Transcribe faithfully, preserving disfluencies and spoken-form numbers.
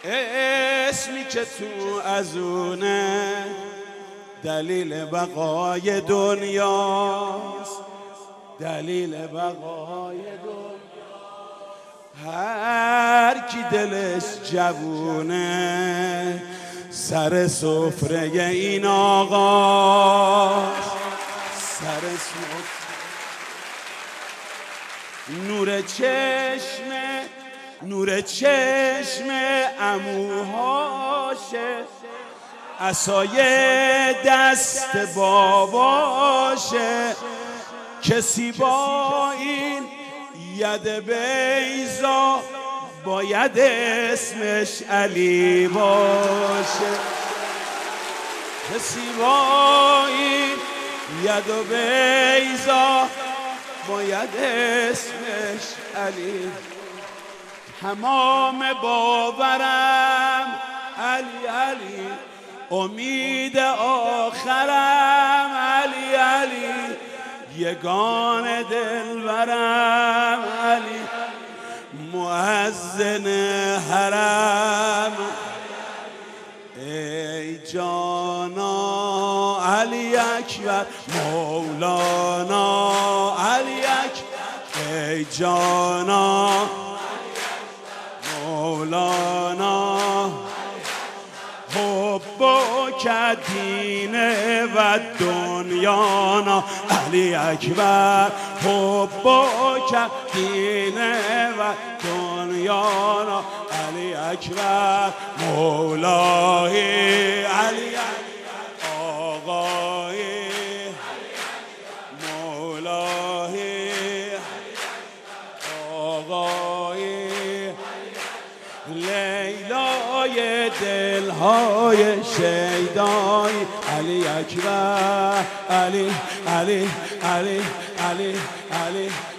اسمی که تو از اونه دلیل بقای دنیاست، دلیل بقای دنیا. هر کی دلش جوونه سر سفره این آقاست، سر سفره. نور چشم نور چشم عموهاشه، عصای دست باباشه. کسی با این ید بیضا باید اسمش علی باشه. کسی با این ید بیضا باید اسمش علی. تمام باورم علی علی، امید آخرم علی علی، یگان دلبرم علی، مؤذن حرم. ای جانا علی اکبر مولانا علی اکبر، ای جانا مولانا حبک دین و دنیانا علی اکبر، حبک دین و دنیانا علی اکبر. مولای علی آقای مولای آقای لیلای دلهای شیدای علی اکبر، علی علی علی علی علی